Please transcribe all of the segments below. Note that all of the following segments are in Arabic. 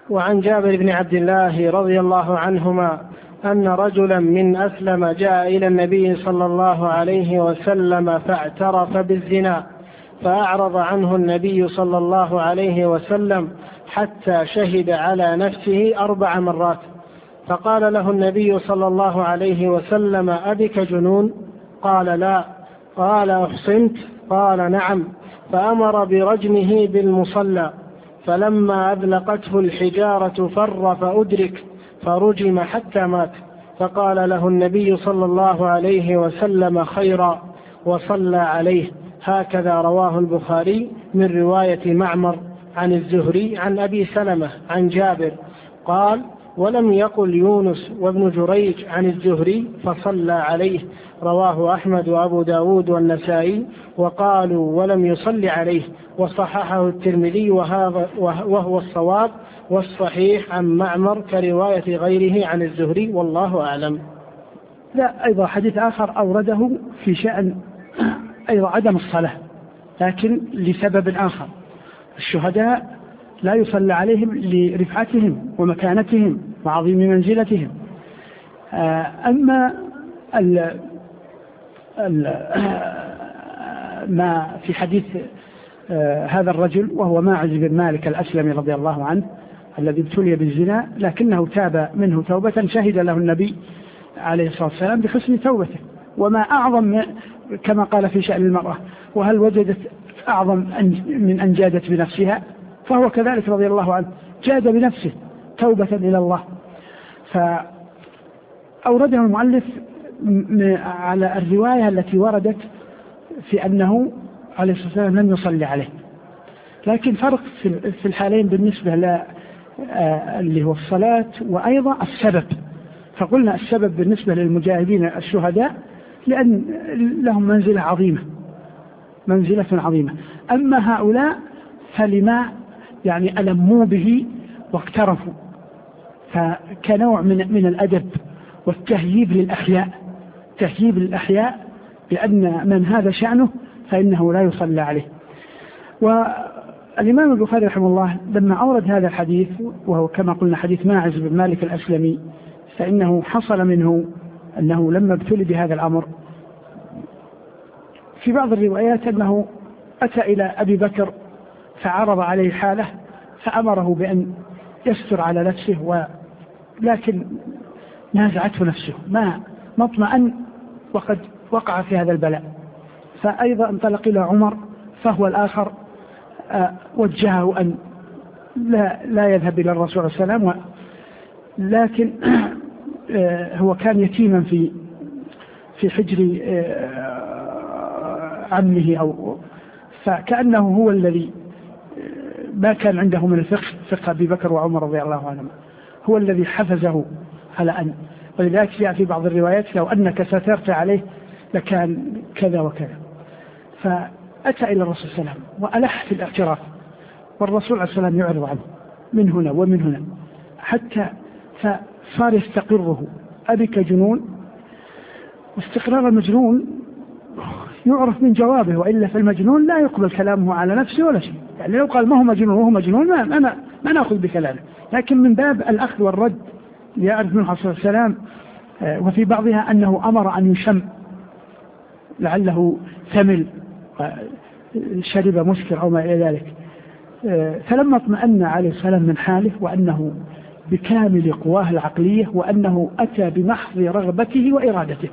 وعن جابر بن عبد الله رضي الله عنهما أن رجلا من أسلم جاء إلى النبي صلى الله عليه وسلم فاعترف بالزنا، فأعرض عنه النبي صلى الله عليه وسلم حتى شهد على نفسه 4 مرات، فقال له النبي صلى الله عليه وسلم: أبك جنون؟ قال: لا. قال: أحصنت؟ قال: نعم. فأمر برجمه بالمصلى، فلما أذلقته الحجارة فر فأدرك فرجم حتى مات، فقال له النبي صلى الله عليه وسلم: خيرا، وصلى عليه. هكذا رواه البخاري من رواية معمر عن الزهري عن أبي سلمة عن جابر قال: ولم يقل يونس وابن جريج عن الزهري فصلى عليه. رواه أحمد وأبو داود والنسائي وقالوا ولم يصلي عليه، وصححه الترمذي وهو الصواب والصحيح عن معمر كرواية غيره عن الزهري، والله أعلم. لا، أيضا حديث آخر أورده في شأن أيضا عدم الصلاة، لكن لسبب آخر. الشهداء لا يصلى عليهم لرفعتهم ومكانتهم وعظيم منزلتهم. أما ما في حديث هذا الرجل وهو ماعز بن مالك الأسلمي رضي الله عنه الذي ابتلي بالزنا لكنه تاب منه توبة شهد له النبي عليه الصلاة والسلام بحسن توبته. وما أعظم كما قال في شأن المرأة: وهل وجدت أعظم من أن جادت بنفسها؟ فهو كذلك رضي الله عنه جاد بنفسه توبة إلى الله. فأورده المؤلف على الرواية التي وردت في أنه عليه الصلاة والسلام لم يصلي عليه، لكن فرق في الحالين بالنسبة اللي هو الصلاة وأيضا السبب. فقلنا السبب بالنسبة للمجاهدين الشهداء لأن لهم منزلة عظيمة. أما هؤلاء فلما يعني ألموا به واقترفوا، فكنوع من الأدب والتهييب للأحياء بأن من هذا شأنه فإنه لا يصلى عليه. والإمام البخاري رحمه الله لما أورد هذا الحديث وهو كما قلنا حديث ماعز بن مالك الأسلمي، فإنه حصل منه أنه لما ابتلي بهذا الأمر في بعض الروايات أنه أتى إلى أبي بكر فعرض عليه حاله فأمره بأن يستر على نفسه، لكن نازعته نفسه ما اطمأن وقد وقع في هذا البلاء. فأيضا انطلق إلى عمر فهو الآخر وجهه أن لا يذهب إلى الرسول صلى الله عليه وسلم، لكن هو كان يتيما في حجر عمه فكأنه هو الذي ما كان عنده من الفقه أبي بكر وعمر رضي الله عنهما، هو الذي حفزه على أن، ولذلك جاء في بعض الروايات: لو أنك سترت عليه لكان كذا وكذا. فأتى إلى الرسول صلى الله عليه وسلم وألح في الاعتراف، والرسول عليه السلام يعرض عنه من هنا ومن هنا حتى فصار يستقره: أبك جنون؟ واستقرار المجنون يعرف من جوابه، وإلا فالمجنون لا يقبل كلامه على نفسه ولا شيء. يعني لو قال ما هو مجنون وهو مجنون ما نأخذ بكلامه، لكن من باب الأخذ والرد يعرف منه عليه الصلاة والسلام. وفي بعضها أنه أمر أن يشم لعله ثمل شرب مسكر أو ما إلى ذلك. فلما اطمأن عليه السلام من حاله وأنه بكامل قواه العقلية وأنه أتى بمحض رغبته وإرادته،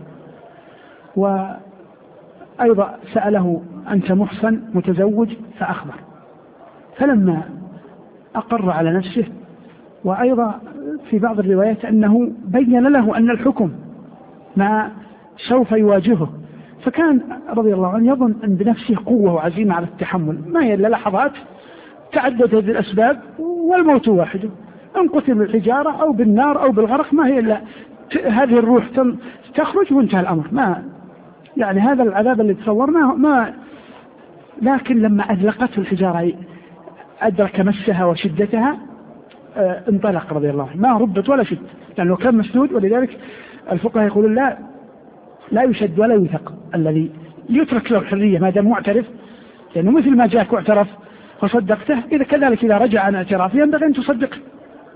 وأيضا سأله: أنت محصن متزوج؟ فأخبر. فلما أقر على نفسه، وأيضا في بعض الروايات أنه بين له أن الحكم ما سوف يواجهه، فكان رضي الله عنه يظن أن بنفسه قوة وعزيمة على التحمل، ما هي إلا لحظات تعددت هذه الأسباب والموت واحد، إن قتل بالحجارة أو بالنار أو بالغرق، ما هي إلا هذه الروح تخرج وانتهى الأمر. ما يعني هذا العذاب اللي تصورناه لكن لما أذلقته الحجارة أدرك مسها وشدتها انطلق رضي الله عنه، ما ربط ولا شد، لأنه كان مسدود. ولذلك الفقهاء يقولون لا يشد ولا يثق، الذي يترك له الحرية ما دام معترف، لأنه مثل ما جاءك واعترف وصدقته، إذا كذلك إذا رجع عن اعترافه ينبغي أن تصدقه،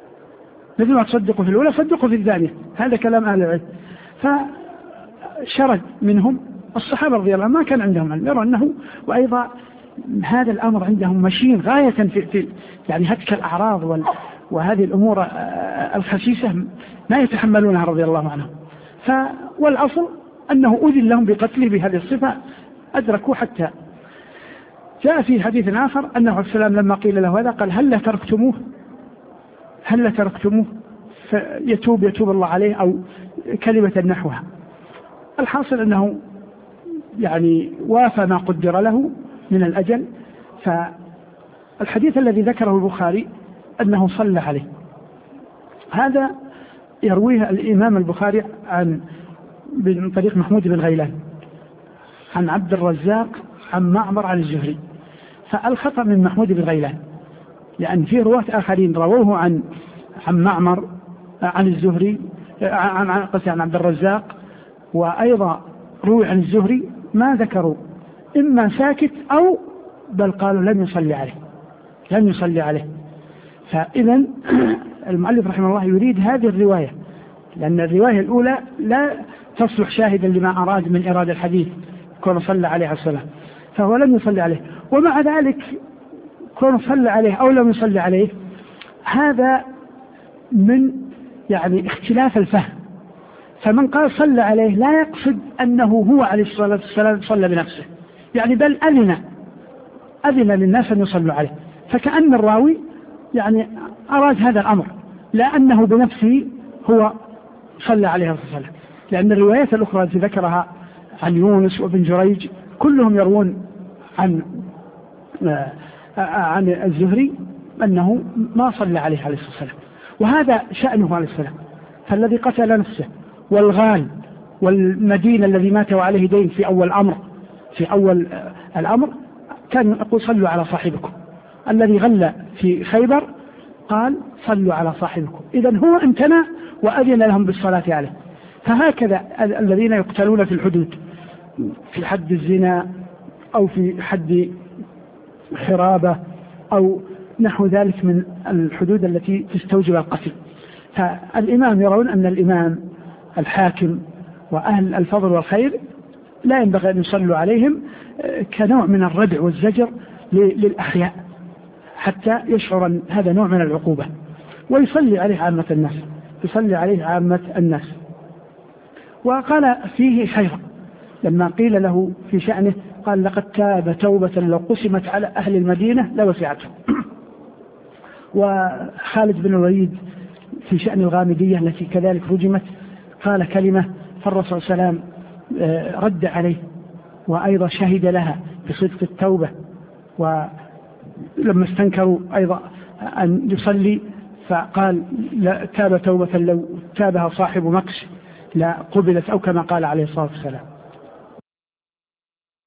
مثل ما تصدقوا في الأولى صدقوا في الثانية، هذا كلام أهل العلم. فشرد منهم الصحابة رضي الله عنهم ما كان عندهم علم، يرى أنه، وأيضا هذا الأمر عندهم مشين غاية في يعني هتك الأعراض وهذه الأمور الخسيسة ما يتحملونها رضي الله عنهم. والأصل أنه أذن لهم بقتله بهذه الصفة، أدركوا حتى جاء في حديث آخر أنه عليه السلام لما قيل له هذا قال هل تركتموه فيتوب الله عليه، أو كلمة نحوها. الحاصل أنه يعني وافى ما قدر له من الأجل. فالحديث الذي ذكره البخاري أنه صلى عليه، هذا يرويه الإمام البخاري من طريق محمود بن غيلان عن عبد الرزاق عن معمر عن الزهري. فالخطأ من محمود بن غيلان، لأن في رواة آخرين رووه عن معمر عن الزهري عن عبد الرزاق، وأيضا روي عن الزهري ما ذكروا، إما ساكت أو بل قالوا لم يصلي عليه. فإذا المؤلف رحمه الله يريد هذه الرواية، لأن الرواية الأولى لا تصلح شاهدا لما أراد من إرادة الحديث كون صلى عليه الصلاة، فهو لم يصلي عليه. ومع ذلك كون صلى عليه أو لم يصلي عليه هذا من يعني اختلاف الفهم. فمن قال صلى عليه لا يقصد أنه هو عليه الصلاة والسلام صلى بنفسه، يعني بل أذن للناس أن يصلوا عليه، فكأن الراوي يعني أراد هذا الأمر، لا أنه بنفسه هو صلى عليه الصلاة والسلام. لأن الروايات الأخرى التي ذكرها عن يونس وابن جريج كلهم يروون عن الزهري أنه ما صلى عليه الصلاة والسلام، وهذا شأنه عليه السلام. فالذي قتل نفسه والغال والمدينة الذي مات وعليه دين في أول الأمر كان يقول صلوا على صاحبكم. الذي غل في خيبر قال صلوا على صاحبكم. إذن هو امتنع وأذن لهم بالصلاة عليه. فهكذا الذين يقتلون في الحدود، في حد الزنا أو في حد حرابة أو نحو ذلك من الحدود التي تستوجب القتل، فالإمام يرون أن الإمام الحاكم وأهل الفضل والخير لا ينبغي أن يصلوا عليهم كنوع من الردع والزجر للأحياء حتى يشعر أن هذا نوع من العقوبة، ويصلي عليه عامة الناس. وقال فيه خيرا لما قيل له في شأنه قال لقد تاب توبة لو قسمت على أهل المدينة لوسعتهم. وخالد بن الوليد في شأن الغامدية التي كذلك رجمت قال كلمة فالرسول صلى الله عليه وسلم رد عليه وأيضا شهد لها بصدق التوبة. ولما استنكروا أيضا أن يصلي فقال تاب توبة لو تابها صاحب مكس لا قبلت، أو كما قال عليه الصلاة والسلام.